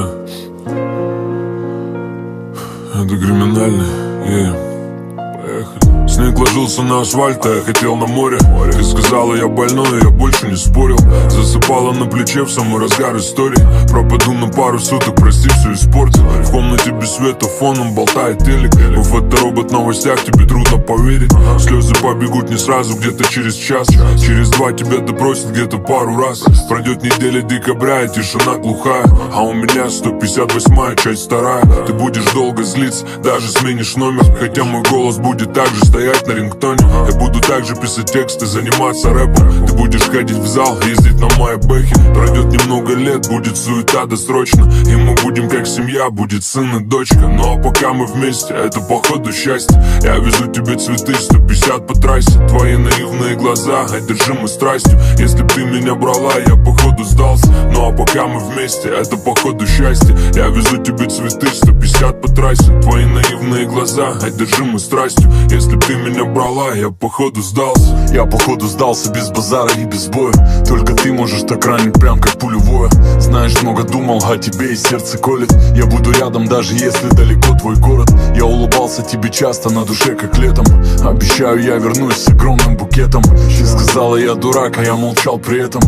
Это криминальный, Поехали. Снег ложился на асфальт, а я хотел на море. Ты сказала, я больной, я больше не спорил. Засыпала на плече в самый разгар истории. Пропаду на пару суток, прости, все испортил. В комнате без света, фоном болтает телек. У фоторобот в новостях, тебе трудно поверить. Слезы побегут не сразу, где-то через час. Через 2 тебя допросят где-то пару раз. Пройдет неделя декабря, и тишина глухая. А у меня 158-я, часть 2. Ты будешь долго злиться, даже сменишь номер. Хотя мой голос будет так же стоять на рингтоне. Я буду также писать тексты, заниматься рэпом. Ты будешь ходить в зал, ездить на майбэхе. Пройдет немного лет, будет суета досрочно. И мы будем как семья, будет сын и дочка. Ну а пока мы вместе, это походу счастье. Я везу тебе цветы, 150 по трассе. Твои наивные глаза, одержимы страстью. Если б ты меня брала, я походу сдался. Ну а пока мы вместе, это походу счастье. Я везу тебе цветы, 150 по трассе. Твои наивные глаза, одержимы страстью. Если б ты меня брала, я походу сдался. Я походу сдался без базара и без боя. Только ты можешь так ранить, прям как пулевое. Знаешь, много думал о тебе и сердце колет. Я буду рядом, даже если далеко твой город. Я улыбался тебе часто, на душе как летом. Обещаю, я вернусь с огромным букетом. Ты сказала, я дурак, а я молчал при этом.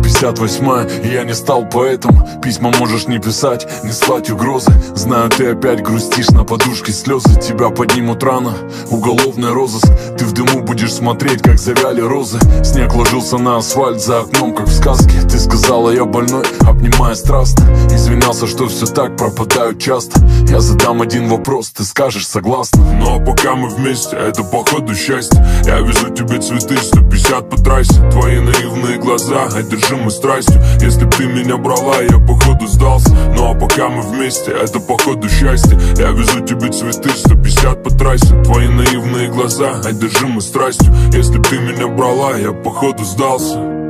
158-я, и я не стал поэтом. Письма можешь не писать, не слать угрозы. Знаю, ты опять грустишь, на подушке слезы. Тебя поднимут рано, уголовный розыск. Ты в дыму будешь смотреть, как завяли розы. Снег ложился на асфальт за окном, как в сказке. Ты сказала, я больной, обнимая страстно. Извинялся, что все так, пропадают часто. Я задам один вопрос, ты скажешь согласна. Ну а пока мы вместе, это походу счастье. Я везу тебе цветы, 150 по трассе. Твои наивные глаза, одержимы страстью. Если б ты меня брала, я походу сдался. Ну а пока мы вместе, это походу счастье. Я везу тебе цветы, 150 по трассе. Твои наивные глаза, одержимы страстью. Если б ты меня брала, я походу сдался.